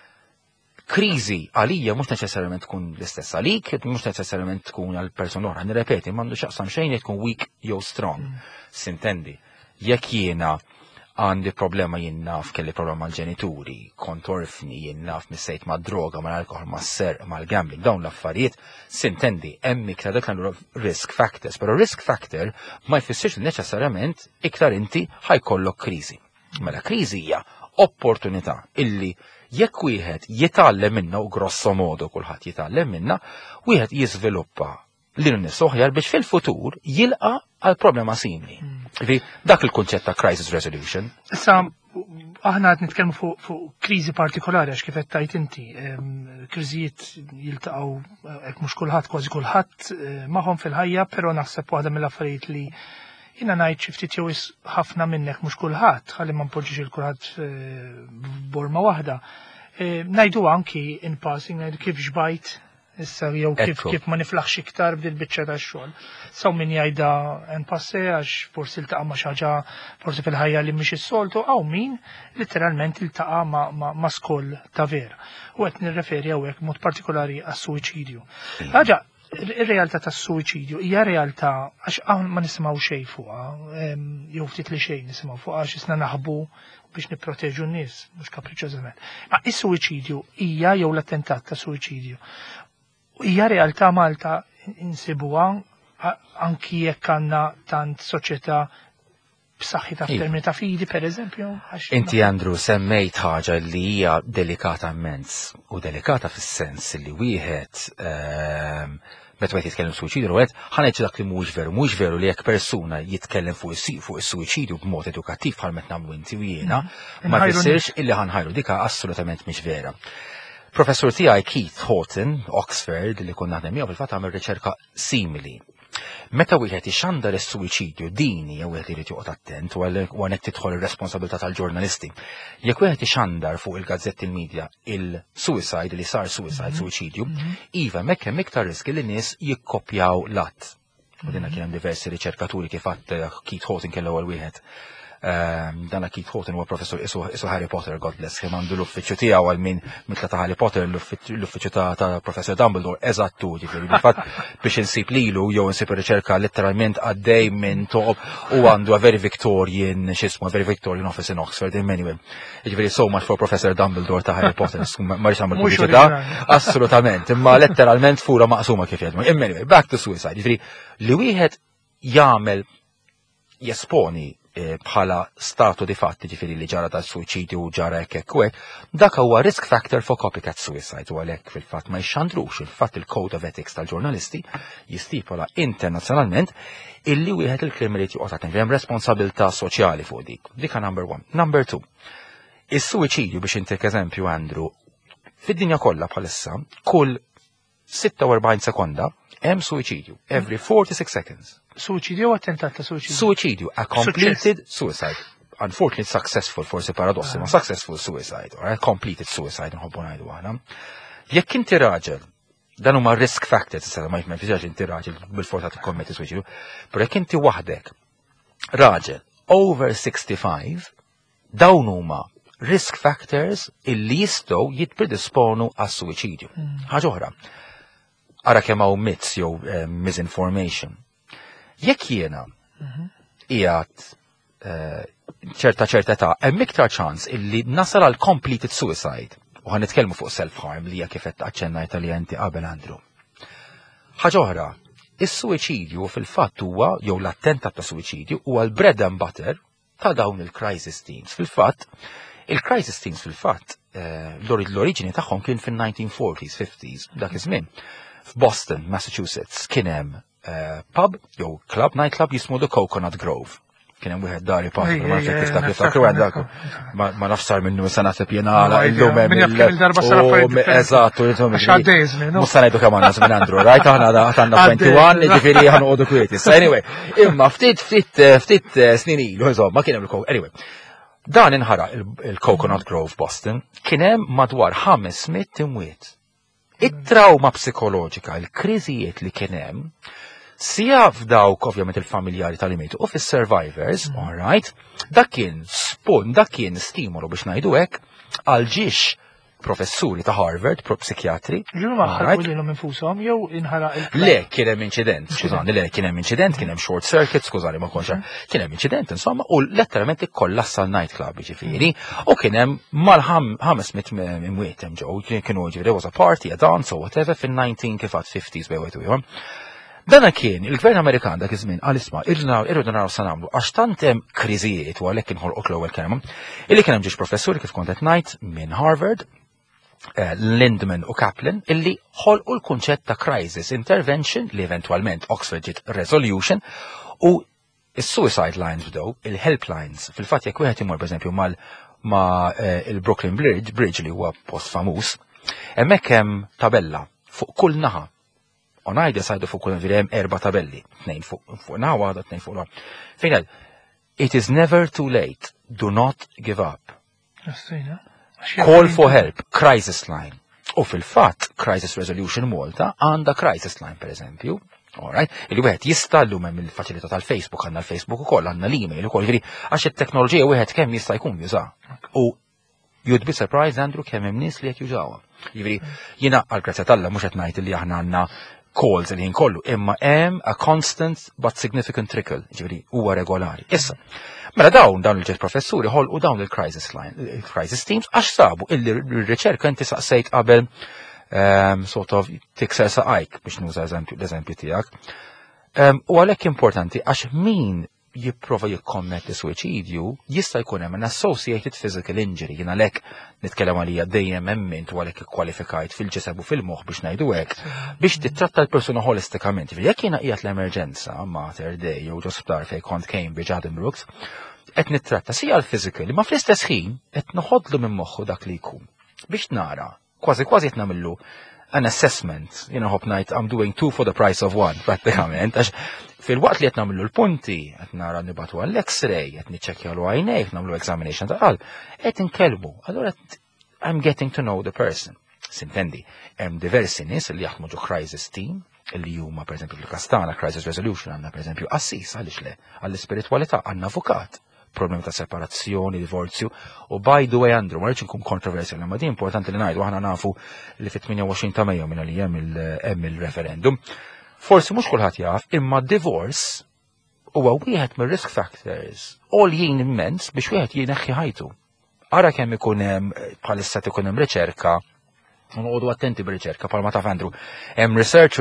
kriżi għalija mhux neċessarjament tkun l-istess għalik, mhux neċessarjament tkun għal person oħra. Nirrepeti, m'għandu x'aqsam xejn tkun weak jew strong. Sintendi, jekk jiena għandi problema jinnaf kelli problema mal-ġenituri, kont orfni jinnaf missejt ma' droga, ma' alkohol, ma' ser, ma' gambling, dawn l-affarijiet, sintendi, hemm iktar dak l risk factors, pero risk factor ma jfissirx neċessarjament iktar inti ħajkollok kriżi. Mela kriżi hija opportunità illi jekk wieħed jitgħallem minna u grosso modo kulħadd jitgħallem minna, wieħed jiżviluppa l-irnis oħjar biex fil-futur jilqa għal problema simili. Dak il-kunċett ta' crisis resolution. Issa, aħna għad nitkellmu fuq kriżi partikolari għax kif qed tajt inti. Kriżijiet jiltaqgħu hekk mhux kulħadd kważi kulħadd magħhom fil-ħajja, però naħseb waħda mill-affarijiet li jiena ngħid xi ftit jew ħafna minnek mhux kulħadd, ħalli ma npoġġix il-kulħadd borma waħda. Ngħidu anki in passing ngħidu kif xbajt issa jew kif ma niflaħx iktar bdil-biċċa tax-xogħol. Saw min jgħidha en passe għax forsi iltaqa' ma' xi ħaġa forsi fil-ħajja li mhix is-soltu, hawn min literalment iltaqa' ma' skoll ta' vera. U qed nirreferi hawnhekk mod partikolari għas-suwiċidju. Ħaġa, ir-realtà tas-suwiċidju hija realtà għax hawn ma nisimgħu xejn fuqha, jew ftit li xejn nisimgħu fuqha għax isna naħbu biex nipproteġu n-nies, mhux kapriċċjożament. Ma is-suwiċidju hija jew l-attentat ta' suwiċidju hija realtà Malta insibuha anki jekk għandna tant soċjetà b'saħħitha f'termini ta' fidi pereżempju. Inti Andrew semmejt ħaġa li hija delikata immens u delikata fis-sens li wieħed meta wieħed jitkellem suwiċidju wieħed ħaneġġ dak li mhux veru li jekk persuna jitkellem fuq is-suwiċidju b'mod edukattiv bħal meta nagħmlu inti u jiena ma jfissirx illi ħanħajru dika assolutament mhix vera. Professur tiegħi Keith Horton, Oxford, li kun naħdem miegħu fil-fatt għamel riċerka simili. Meta wieħed ixandar is-suwiċidju dini jew wieħed irid joqgħod attent u għalhekk tidħol ir-responsabilità tal-ġurnalisti. Jekk wieħed ixandar fuq il-gazzetti il-medja il-suicide li sar suwiċidju, iva mekk hemm iktar riski li nies jikkopjaw l-att. U dinha kien hemm diversi riċerkaturi kif għadt Keith Horton kellu ewwel wieħed. Dan Keith Horton huwa professor isu Harry Potter, God bless him, għandu l-uffiċċju tiegħu għal min mitla ta' Harry Potter l-uffiċċju ta' Professor Dumbledore eżattu, ġifieri bil-fatt biex insib lilu jew insib ir-riċerka letteralment għaddej minn top u għandu a very Victorian office in Oxford in many way. Ġifieri so much for Professor Dumbledore ta' Harry Potter, ma rix nagħmel pubblicità, assolutament, imma letteralment fura maqsuma kif jgħidu. Anyway, back to suicide, ġifieri li wieħed jagħmel jesponi bħala statu di fatti ġifiri li ġara ta' suicidju u ġara hekk u hekk, dak huwa risk factor for copycat suicide u għalhekk fil-fatt ma jxandrux il-fatt il-Code of Ethics tal-ġurnalisti jistipola internazzjonalment illi wieħed il-krim irid joqgħod attent hemm responsabilità soċjali fuq dik. Dika number 1. Number 2. Is-suicidju biex intek eżempju Andrew fid-dinja kollha bħalissa kull 46 sekonda hemm suicidju every 46 seconds. Suicidju u attentat ta' suicidju? Suicidju, a completed suicide. Unfortunately successful, forsi paradossi, ma successful suicide, alright? Completed suicide, nħobbu ngħidu aħna. Jekk inti raġel, dan huma risk factors, ma jfimx inti raġel bil-forza tikkommetti suicidju, però jekk inti waħdek raġel over 65, dawn huma risk factors illi jistgħu jitpredisponu għas-suicidju. Ħaġa oħra, ara kemm hawn myths jew misinformation. Jekk jiena qiegħed ċerta ta' hemm iktar ċans illi nasal għal completed suicide u ħan nitkellmu fuq self-harm li hija kif qed aċċennajt li inti qabel Andrew. Ħaġa oħra, is-suicidju fil-fatt huwa jew l-attentat ta' suicidju huwa l-bread and butter ta' dawn il-crisis teams. Fil-fatt, il-crisis teams fil-fatt l-oriġini tagħhom kien fin-1940s, 50s, dak iż-żmien. F'Boston, Massachusetts, kien hemm pub jew club, night club jismu The Coconut Grove. Kien hemm wieħed dari pass, ma nafx kif tiftakru għandak. Ma nafx sar minnu sa naħseb jiena illum hemm il-darba sar affarijiet. Eżattu, Għaddejżmi, no? Mhux se ngħidu kemm għandna minn Andrew, right? Aħna għandna 21, jiġifieri ħanqogħdu kwieti. Anyway, imma ftit snin ilu, insomma, kien hemm anyway. Dan inħaraq il-Coconut Grove Boston, kien hemm madwar 500 imwiet. It-trauma psikoloġika, il-kriżijiet li kien hemm, sija f'dawk ovvjament il-familjari tal-imitu u fis-survivors, all right, dak kien stimolu biex ngħidu hekk għal ġiex professuri ta' Harvard, psikjatri. Ġuru maħħalqu lilhom infushom jew inħaraq il-plan? Le, kien hemm inċident, skużani, kien hemm short circuit, skużani ma konxa, kien hemm inċident insomma u letteralment ikkollassa l-night club ġifieri u kien hemm mal-500 imwiet hemm ġew, kienu ġifieri was a party, a dance or whatever fin-19 kif 50s bejwet ieħor. Dana kien, il-Gvern Amerikan dak iż-żmien qal isma' irridu naraw sa nagħmlu għax tant hemm kriżijiet u għalhekk inħolqu l-ewwel kelma, illi kien hemm ġiex professuri kif kont qed ngħid minn Harvard, Lindman u Kaplan, illi ħolqu l-kunċett ta' crisis intervention li eventwalment Oxford ġiet resolution u is-suicide lines bdew, il-helplines. Fil-fatt jekk wieħed imur pereżempju ma' il-Brooklyn Bridge li huwa post famuż, hemmhekk hemm tabella fuq kull naħa. On either side fuq kull hemm 4 tabelli, 2 fuq naħa, 2 fuq naħa. Fejn it is never too late. Do not give up. Call for help, crisis line. U fil-fatt, crisis resolution Malta għandha crisis line, per eżempju. Alright, il-wieħed jista' llum hemm il-faċilità tal-Facebook, għandna l-Facebook ukoll, għandna l-email ukoll, għax it-teknoloġija wieħed kemm jista' jkun juża. U you'd be surprised, Andrew, kemm hemm nies li qed jużawha. Jiġifieri jiena għall-grazzja tal-Alla mhux qed ngħid li aħna għandna calls li jinkollu, imma hemm a constant but significant trickle, ġifieri huwa regolari. Issa, mela dawn il-ġet professuri ħolqu dawn il-crisis teams għax sabu illi r-riċerka inti saqsejt qabel sort of tikser saqajk biex nuża l-eżempju tiegħek. U għalhekk importanti għax min jipprova jikkommetti suicidju jista' jkun hemm an associated physical injury. Jien għalhekk nitkellem għalija dejjem hemm int u għalhekk ikkwalifikajt fil-ġisem u fil-moħħ biex ngħidu hekk biex titratta l-persuna holistikament. Jekk jiena qiegħed l-emerġenza Mater Dei jew ġosptar fejn kont Cambridge Addenbrooks, qed nittratta sija l-physical, imma fl-istess ħin qed noħodlu minn moħħu dak li jkun. Biex nara, kważi qed nagħmlu an assessment, hope night, I'm doing 2 for the price of 1, pratikament, għax fil-waqt li qed nagħmlu l-punti, qed nara nibatu għall-X-ray, qed niċċekkjalu għajnejk, nagħmlu examination ta' qalb, qed inkellmu, allura I'm getting to know the person. Sintendi, hemm diversi nies li jaħdmu ġu crisis team, li huma pereżempju fil-Kastana crisis resolution għandna pereżempju assis għaliex le, għall-ispiritwalità għandna avukat, problemi ta' separazzjoni, divorzju, u by the way, Andrew, ma rridx nkun kontroversjali, ma di importanti li ngħidu aħna nafu li fit-28 ta' Mejju minn li hemm il-referendum. Forsi mhux kulħadd jaf, imma divorce huwa wieħed mir-risk factors għoljin immens biex wieħed jineħħi ħajtu. Ara kemm ikun hemm bħalissa ikun hemm riċerka, noqogħdu attenti bir-riċerka bħalma taf Andrew, hemm research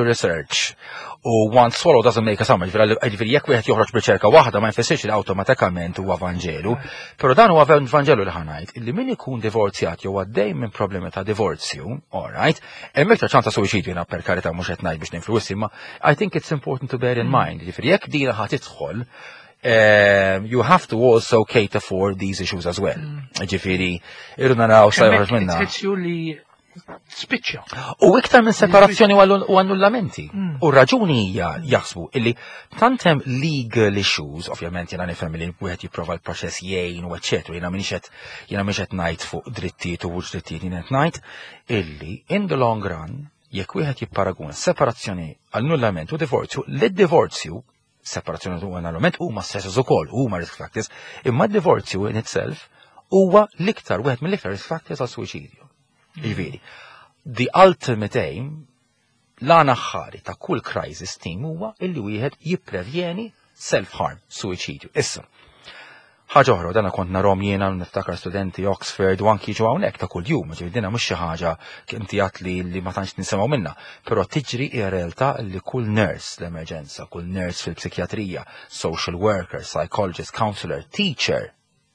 u one swallow doesn't make a summer, ġifieri jekk wieħed joħroġ b'riċerka waħda ma jfissirx li awtomatikament huwa Vanġelu, però dan huwa Vanġelu li ħanajt illi min ikun divorzjat jew għaddej minn problemi ta' divorzju, all right, hemm iktar ċans ta' suwiċidju jiena per karità mhux qed ngħid biex ninfluwissi, imma I think it's important to bear in mind, ġifieri jekk dina ħadd tidħol you have to also cater for these issues as well. Ġifieri irdu naraw sa joħroġ minnha. spiċċa. U iktar minn separazzjoni u annullamenti. U raġuni hija jaħsbu illi tantem legal issues, ovvjament jena nifhem li wieħed jipprova l-proċess jgħin u eċċetera, jiena m'iniex qed ngħid fuq drittijiet u mhux drittijiet jien qed ngħid illi in the long run jekk wieħed jipparaguna separazzjoni, annullament u divorzju, l-divorzju separazzjoni u annullament huma stesses ukoll, huma risk factors, imma d-divorzju in itself huwa l-iktar wieħed mill-iktar risk factors għal suicidju. Jiġifieri, the ultimate aim, l-għana ħari ta' kull crisis team huwa illi wieħed jipprevjeni self-harm, suicidju. Issa, ħaġa oħra, dana kont narhom jiena niftakar studenti Oxford u anki ġew hawnhekk ta' kuljum, ġifieri dinha mhux xi ħaġa inti għad li ma tantx nisimgħu minnha, però tiġri hija realtà li kull nurse l-emerġenza, kull nurse fil-psikjatrija, social worker, psychologist, counselor, teacher,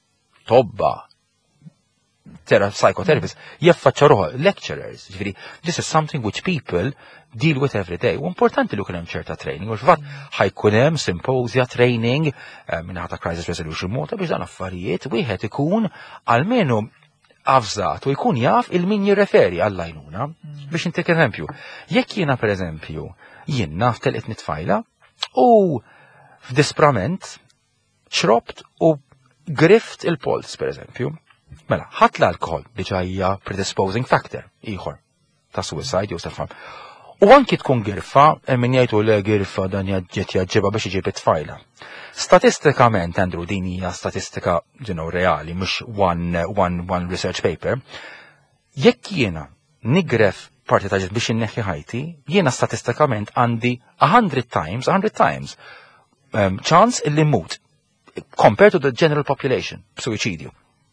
tobba, psychotherapist, jaffaċċa ruħu, lecturers, ġifieri, this is something which people deal with every day. U importanti li hemm ċerta training, u x'fatt ħajkun hemm symposia training minn ħata crisis resolution mota biex dan affarijiet wieħed ikun almenu avżat u jkun jaf il-min jirreferi għall-għajnuna. Biex intik eżempju, jekk jiena pereżempju jien naf telqet nitfajla u f'disprament xrobt u grift il-pols pereżempju. Mela, ħadd l-alkohol diġà hija predisposing factor ieħor ta' suicide jew self-harm. U anki tkun girfa, min jgħidu le girfa dan ġiet jaġġibha biex iġib it-tfajla. Statistikament, Andrew, din hija statistika reali, mhux one research paper. Jekk jiena nigref parti ta' ġism biex inneħħi ħajti, jiena statistikament għandi 100 times chance illi mmut compared to the general population b'suicidju.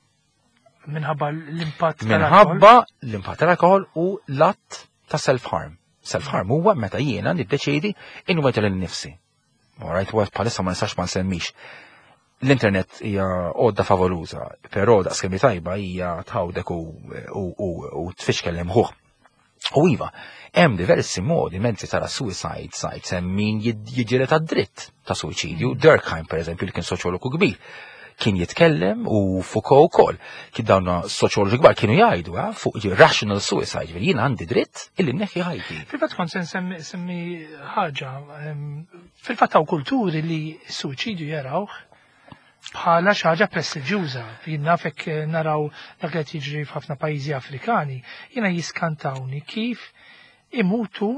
Minħabba l-impatt tal-alkohol u l-att ta' self-harm. Self-harm huwa meta jiena niddeċiedi inweta lil nifsi. Alright, waqt bħalissa ma nistax ma nsemmix. L-internet hija għodda favoruża, però daqskemm tajba hija tħawdek u tfixkel imħuħ. U iva, hemm diversi modi mezzi tara suicide sites hemm min jiġġieled għad-dritt ta' suicidju. Durkheim pereżempju li kien soċjologu kbir kien jitkellem u Foucault ukoll. Kien dawn soċjoloġi kbar kienu jgħidu fuq rational suicide, jien għandi dritt illi nneħħi ħajti. Fil-fatt kont se nsemmi ħaġa, fil-fatt hawn kulturi li s-suicidju jarawh bħala xi ħaġa prestiġjuża. Jien naf hekk naraw dak li qed jiġri f'ħafna pajjiżi Afrikani, jiena jiskantawni kif imutu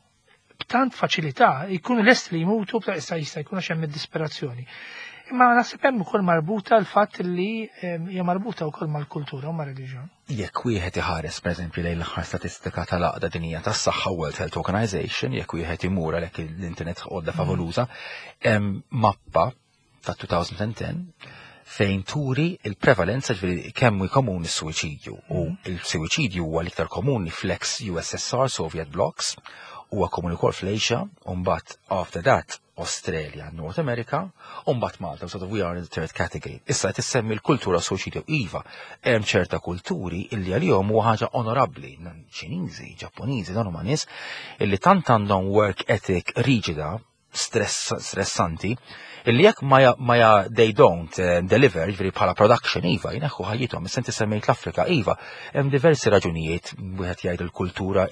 b'tant faċilità, jkunu lest li jmutu jista' jkun għax hemm id-disperazzjoni. Imma naħseb hemm ukoll marbuta l-fatt li hija marbuta wkoll mal-kultura u mar-reliġjon. Jekk wieħed iħares pereżempju lejn l-aħħar statistika tal-Għaqda Dinjija tas-Saħħa World Health Organization, jekk wieħed imur għalhekk l-internet għodda favoruża, hemm mappa ta' 2010 fejn turi il-prevalenza ġifieri kemm komuni s-suwiċidju. U l-suwiċidju huwa l-iktar komuni fl-ex-USSR Soviet blocks, huwa komuni wkoll fl-Asia, u mbagħad after that Australia, North America, u mbagħad Malta, sort of we are in the third category. Issa qed issemmi l-kultura suicidju iva, hemm ċerta kulturi illi għalihom huwa ħaġa onorabbli, Ċiniżi, Ġappuniżi, dan huma nies illi tant għandhom work ethic riġida, stressanti, illi jekk ma they don't deliver, ġifieri bħala production iva, jneħħu ħajjithom, issa inti semmejt l-Afrika iva, hemm diversi raġunijiet, wieħed jgħid il-kultura,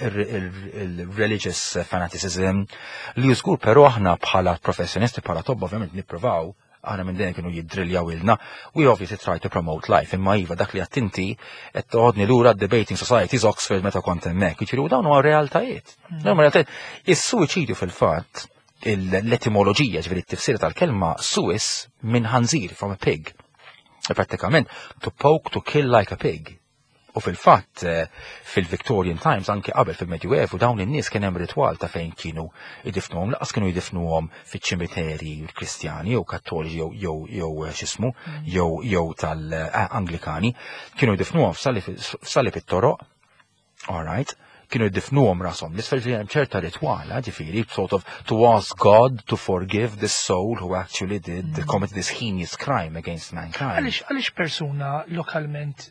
il-religious fanaticism, li żgur però aħna bħala professjonisti bħala tobba ovvjament nippruvaw, aħna minn din kienu jiddriljaw ilna, we obviously try to promote life, imma iva dak li għattinti qed toħodni lura Debating Societies Oxford meta kont hemmhekk, jiġifieri dawn huwa realtajiet. Is-suwiċidju fil-fatt l-etimoloġija ġifieri t-tifsir tal-kelma Suis minn ħanżir from a pig. Prattikament to poke, to kill like a pig. U fil-fatt fil-Victorian Times anke qabel fil-Medjuevu dawn in-nies kien hemm ritwal ta' fejn kienu idifnuhom, laqas kienu jidifnuhom fiċ-ċimiteri Kristjani jew Kattoliċi jew x'ismu jew tal-Anglikani, kienu jidifnuhom f'sali fit-toroq. All right. Kienu jiddifnuhom rashom. L-isfel hemm ċerta ritwala, ġifieri, sort of to ask God to forgive this soul who actually committed this heinous crime against mankind. Għaliex persuna lokalment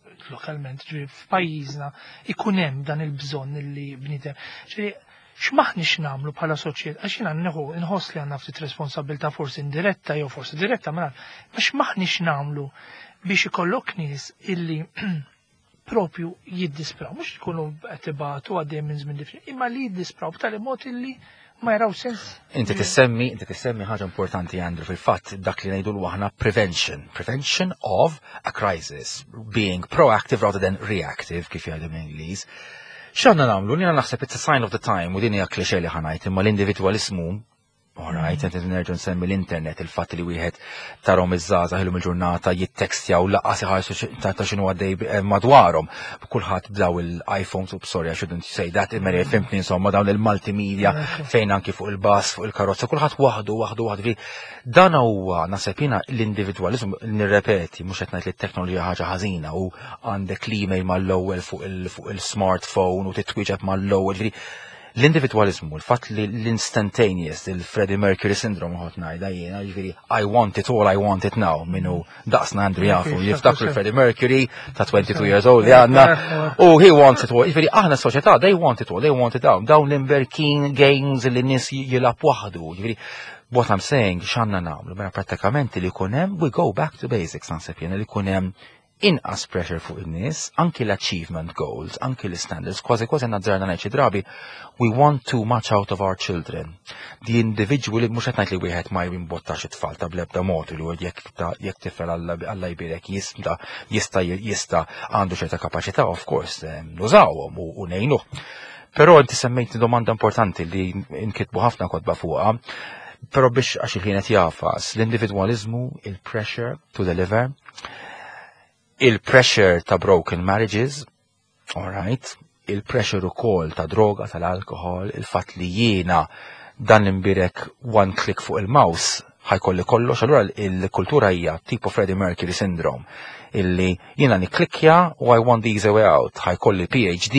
ġifieri f'pajjiżna ikun hemm dan il-bżonn li bniedem. Ġifieri x'maħniex nagħmlu bħala soċjetà għax jiena inħoss li għandna ftit responsabilità forsi indiretta jew forsi diretta ma x'maħniex nagħmlu biex ikollok nies illi propju jiddispraw, mhux ikunu qed ibatu għaddejjem minn żmien differenti, imma li jiddispraw b'tali mod illi ma jaraw sens. Inti tissemmi ħaġa importanti, Andrew, fil-fatt dak li ngħidu aħna prevention of a crisis, being proactive rather than reactive kif jgħidu bl-Ingliż. X'għandna nagħmlu? Jiena naħseb it's a sign of the time u din hija klixé li ħanajt imma l-individwalismu. Alright, nerġu nsemmi l-internet, il-fatt li wieħed tarhom iż-żgħażagħ ilhom il-ġurnata jittekstjaw laqas iħarsu ta' x'inhu għaddej madwarhom. Kulħadd b'daw il-iPhones u sorry, I shouldn't say that, imma fimtni insomma dawn il-multimedia fejn anki fuq il-bass, fuq il-karozza, kulħadd waħdu. Dan huwa naħseb jiena l-individwaliżmu nirrepeti mhux qed ngħid li t-teknoloġija ħaġa ħażina u għandek l-email mal-ewwel fuq il-smartphone u titwieġeb mal-ewwel. L-individualizmu, il-fatt li l-instantaneous, il-Freddie Mercury syndrome ħot ngħidha jiena, jiġifieri I want it all, I want it now, minnu daqsna Andrew jafu, jiftakru Freddie Mercury ta' 22 years old li għandna, u he wants it all, jiġifieri aħna s-soċjetà, they want it all, they want it down, dawn l-imberkin games li n-nies jilab waħdu, jiġifieri what I'm saying, x'għandna nagħmlu, mela prattikament li jkun hemm, we go back to basics naħseb jiena li jkun hemm inqas pressure fuq in-nies, anki l-achievement goals, anki l-standards, kważi nazzarna ngħid xi drabi, we want too much out of our children. The individual mhux qed ngħid li wieħed ma jimbottax it-tfal ta' bl-ebda mod li jekk tifel Alla jbierek jista' għandu ċerta kapaċità, of course, nużawhom u ngħinuh. Però inti semmejtni domanda importanti li nkitbu ħafna kotba fuqha, però biex għax il-ħin qed jafas l-individwaliżmu, il-pressure to deliver, il-pressure ta' broken marriages, alright, il-pressure ukoll ta' droga, tal-alkohol, il-fatt li jiena dan l-imbirek one click fuq il-mouse ħajkolli kollox, allura il-kultura hija tipo Freddie Mercury syndrome, illi jiena niklikja u I want the easy way out, ħajkolli PhD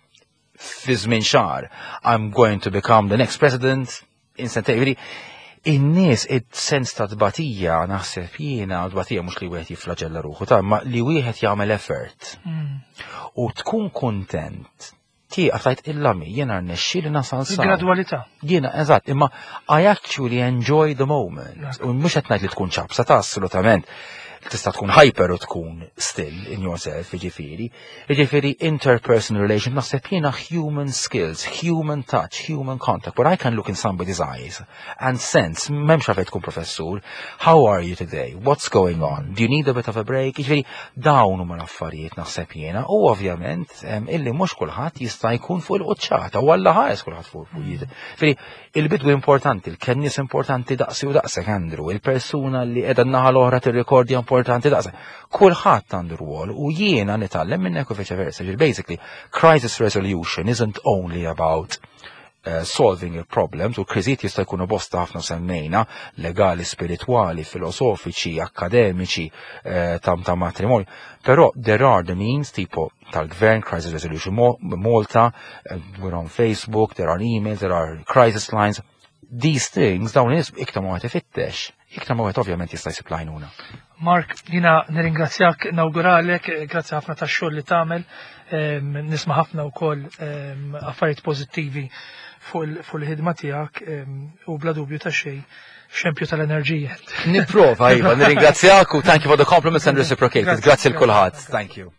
fi żmien xahar, I'm going to become the next president instantly. In-nies id-sens ta' tbatija naħseb jiena tbatija mhux li wieħed jiflaġella ruħu ta' ma li wieħed jagħmel effort. U tkun kuntent. Għatajt il-lami, jiena rnexxieli nasal sa. Il-gradwalità. Jiena eżatt, imma I actually enjoy the moment. U mhux qed ngħid li tkun ċabsa ta' assolutament. Tista' tkun hyper u tkun still in yourself, jiġifieri interpersonal relation, naħseb jiena human skills, human touch, human contact, where I can look in somebody's eyes and sense, m'hemmx għalfejn tkun professur, how are you today, what's going on, do you need a bit of a break, jiġifieri dawn huma l-affarijiet naħseb jiena, u ovvjament illi mhux kulħadd jista' jkun fuq il-quċċata u alla ħares kulħadd fuq jiġifieri il-bidwu importanti, il-kennies importanti daqsi u daqsek Andrew, il-persuna li qiegħda naħa l-oħra tirrikordja importanti daqsa. Kulħadd għandu rwol u jiena nitgħallem minnek u vice versa. Basically, crisis resolution isn't only about solving problems u kriżiet jista' jkunu bosta ħafna semmejna legali, spiritwali, filosofiċi, akademiċi, ta' matrimonju. Però there are the means tipo tal-gvern, crisis resolution Malta, we're on Facebook, there are emails, there are crisis lines. These things dawn nies iktar ma wieħed ifittex, iktar ma wieħed ovvjament jista' jsib lajnuna. Mark, jina nirringrazzjak, nawguralek, grazzi ħafna tax-xogħol li tagħmel, nisma' ħafna wkoll affarijiet pożittivi fuq il-ħidma tiegħek u bla dubju ta' xejn xempju tal-enerġija. Nipprova iva, nirringrazzjak u thank you for the compliments and reciprocated. Grazzi l kulħadd. Thank you.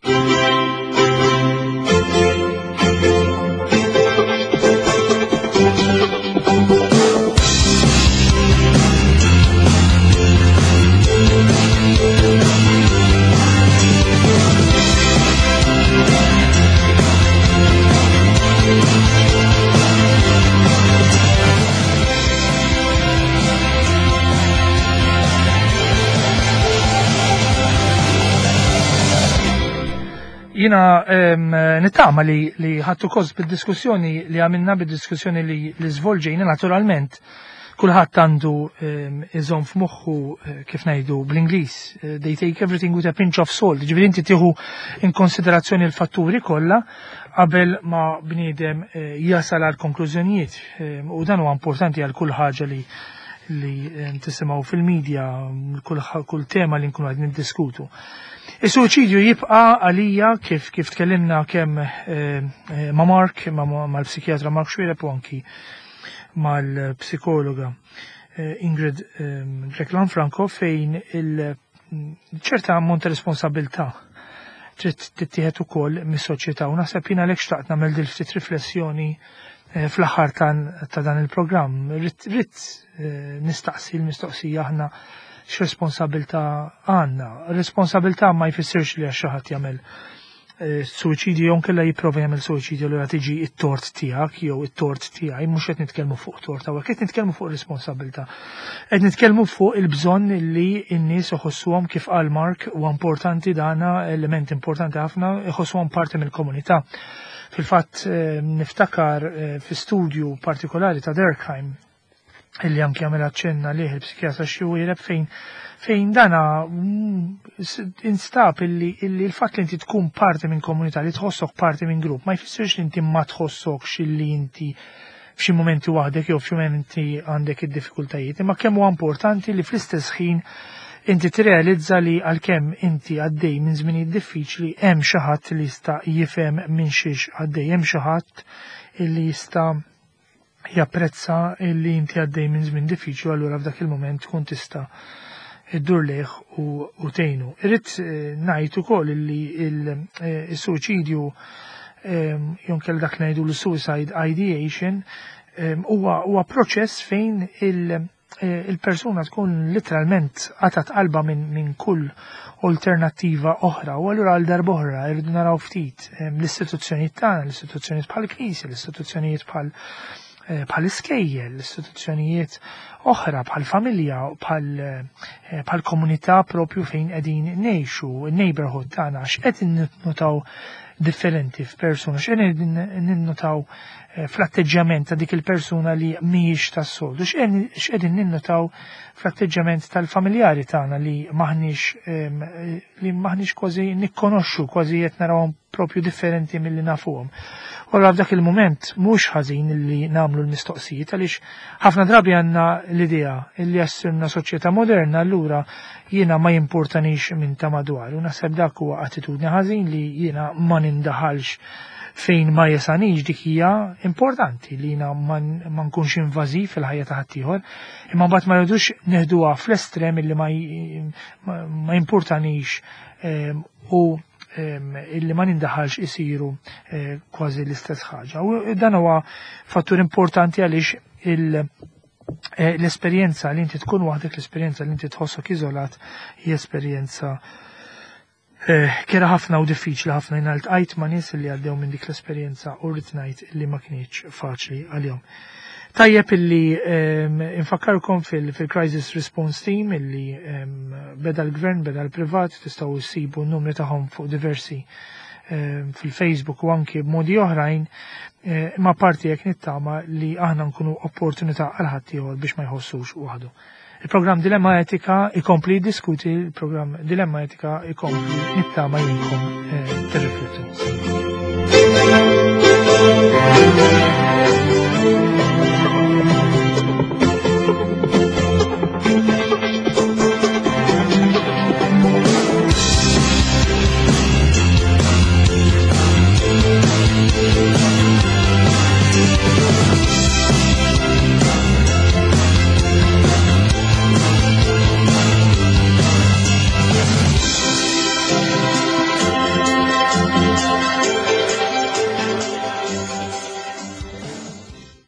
Jina nittama li ħattu koz bil-diskussjoni li għamilna bil-diskussjoni li zvolġejna naturalment kulħadd għandu iżom f'moħħu kif ngħidu bl-Ingliż they take everything with a pinch of salt, ġifieri inti tieħu in konsiderazzjoni l-fatturi kollha qabel ma bniedem jasal għal konklużjonijiet u dan huwa importanti għal kull ħaġa li tisimgħu fil-medja, kull tema li nkunu qegħdin niddiskutu. Is-suċidju jibqa' għalija kif tkellimna kemm ma' Mark, mal-psikjatra Mark Xwireb u anki mal-psikologa Ingrid Greklan Franco fejn ċerta ammont ta' responsabilità trid tittieħed ukoll mis-soċjetà u naħseb jiena għalhekk xtaqt nagħmel dil ftit riflessjoni fl-aħħar ta' dan il-programm. Rid nistaqsi l-mistoqsija aħna x'responsabilità għandna. Responsabilità ma jfissirx li għax xi ħadd jagħmel suicidju jew kellha jipprova jagħmel suicidju li tiġi t-tort tiegħek jew it-tort tiegħi, mhux qed nitkellmu fuq tort hawnhekk, qed nitkellmu fuq responsabilità. Qed nitkellmu fuq il-bżonn li n-nies iħossuhom kif qal Mark huwa importanti dana element importanti ħafna iħossuhom parti mill-komunità. Fil-fatt niftakar fi studju partikolari ta' Durkheim illi anke jagħmel aċċenna lih il-psikjatra Xhewireb fejn dana instab illi l-fatt li inti tkun parti minn komunità li tħossok parti minn grupp ma jfissirx li inti ma tħossokx illi inti f'xi momenti waħdek jew f'xi momenti għandek id-diffikultajiet, imma kemm huwa importanti li fl-istess ħin inti tirrealizza li għalkemm inti għaddej minn żminijiet diffiċli hemm xi ħadd li jista' jifhem minn xiex għaddej, hemm xi ħadd illi jista' japprezza illi inti għaddej minn żmien diffiċli allura f'dak il-moment tkun tista' iddur lejh u tgħinu. Irrid ngħid ukoll illi il-suċidju jonkel dak ngħidu l-suicide ideation huwa proċess fejn il-persuna tkun literalment qatat qalba minn kull alternattiva oħra u allura għal darba oħra irridu naraw ftit l-istituzzjonijiet tagħna, l-istituzzjonijiet bħal knisja, l-istituzzjonijiet bħal iskejjel, l-istituzzjonijiet oħra bħal familja, bħal komunità propju fejn qegħdin ngħixu, in-neighborhood tagħna x'qed ninnotaw differenti f'persuna, x'qegħdin ninnotaw fl-atteġġjament ta' dik il-persuna li mhijiex tas-soltu, x'qegħdin ninnotaw fl-atteġġjament tal-familjari tagħna li maħniex kważi nikkonoxxu, kważi qed narawhom propju differenti milli nafuhom. Wara f'dak il-mument mhux ħażin li nagħmlu l-mistoqsijiet għaliex ħafna drabi għandna l-idea li jassirna soċjetà moderna allura jiena ma jimpurtanix minn ta' madwar. U naħseb dak huwa attitudni ħażin li jiena ma nindaħalx fejn ma jesanix dik hija importanti li jiena ma nkunx invażiv fil-ħajja ta' ħaddieħor, imma mbagħad ma rridux neħduha fl-estrem illi ma jimpurtanix u illi ma nindaħalx isiru kważi l-istess ħaġa. U dan huwa fattur importanti għaliex l-esperjenza li inti tkun waħdek, l-esperjenza li inti tħossok iżolat hija esperjenza kera ħafna u diffiċli ħafna jina l-tqajt ma' nies li għaddew minn dik l-esperjenza u rrid ngħid li ma kienx faċli għalihom. Tajjeb illi infakkarkom fil-Crisis Response Team illi beda l-gvern, beda l-privat, tistgħu issibu n-numri tagħhom fuq diversi fil-Facebook u anki b'modi oħrajn, imma parti jekk nittama li aħna nkunu opportunità għal ħadd ieħor biex ma jħossux waħdu. Il-programm Dilemma Etika ikompli diskuti, il-programm Dilemma Etika ikompli nittama jinkom tirriflettu.